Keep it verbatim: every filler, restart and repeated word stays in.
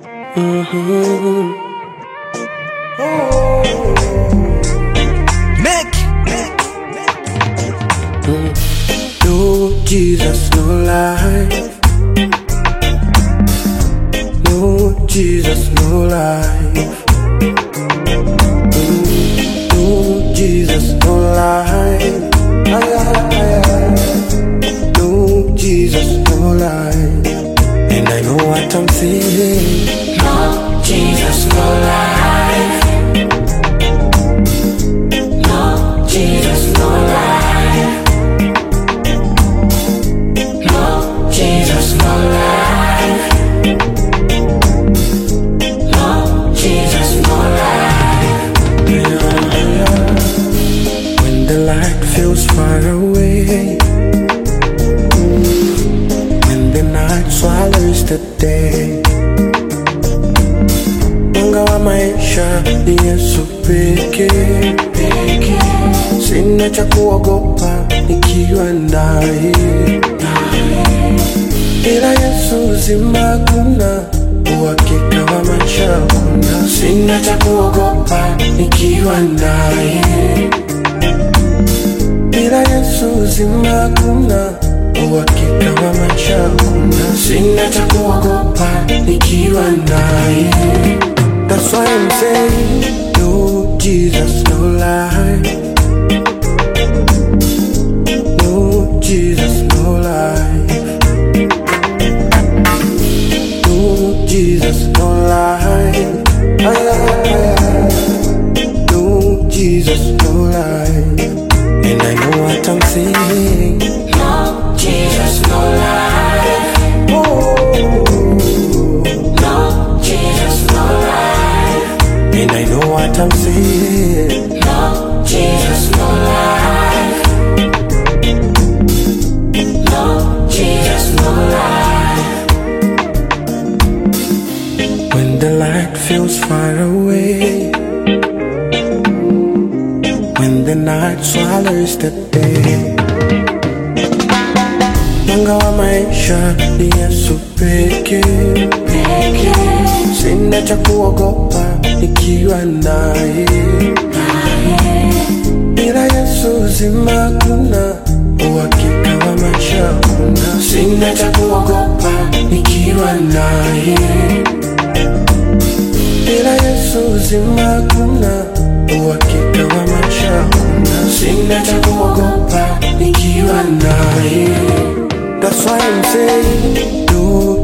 Mm-hmm. Oh. Make, Mm. No Jesus, no life. No Jesus, no life. Mm. No Jesus, no life. Ay, ay, ay, ay. No Jesus, no life. And I know what I'm feeling. No Jesus, no life. No Jesus, no life. No Jesus, no life. No Jesus, no life. Yeah, yeah. When the light feels far away, mm. When the night swallows the day, mwanga wa maisha ni Yesu pekee. Sina cha kuogopa nikiwa naye, ila Yesu uzima kuna, uhakika wa maisha kuna. Sina cha kuogopa nikiwa naye, ila Yesu uzima kuna, uhakika wa maisha kuna. Sina cha kuogopa nikiwa naye. That's why I'm saying, no Jesus, no life. No Jesus, no life. No Jesus, no life. Ay, ay, ay, ay. No Jesus, no life. And I know what I'm saying. No Jesus, no life. Oh. No Jesus, no life. And I know what I'm saying. No Jesus, no life. No Jesus, no life. When the light feels far away, when the night swallows the day, mwanga wa maisha ni Yesu pekee. Sina cha kuogopa nikiwa naye, ila Yesu uzima kuna, uhakika wa maisha kuna. Sina cha kuogopa nikiwa naye, ila Yesu uzima kuna, uhakika wa maisha kuna. Sina cha kuogopa nikiwa naye. That's why I'm saying, no